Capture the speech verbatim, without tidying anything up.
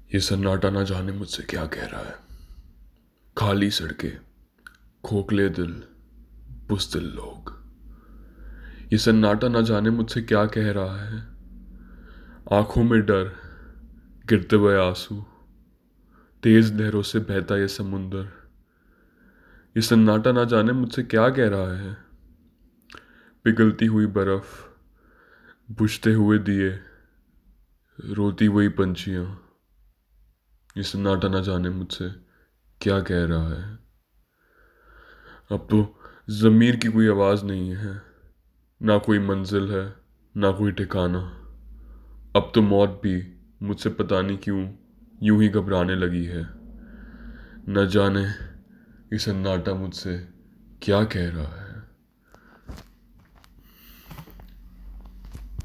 ये सन्नाटा ना जाने मुझसे क्या कह रहा है। खाली सड़कें, खोखले दिल, बुज़दिल लोग। ये सन्नाटा ना जाने मुझसे क्या कह रहा है। आंखों में डर, गिरते हुए आंसू, तेज लहरों से बहता ये समुंदर। ये सन्नाटा ना जाने मुझसे क्या कह रहा है। पिघलती हुई बर्फ, बुझते हुए दिए, रोती हुई पंछियां। ये सन्नाटा ना जाने मुझसे क्या कह रहा है। अब तो ज़मीर की कोई आवाज़ नहीं है, ना कोई मंजिल है, ना कोई ठिकाना। अब तो मौत भी मुझसे पता नहीं क्यों यूं ही घबराने लगी है। न जाने ये सन्नाटा मुझसे क्या कह रहा है।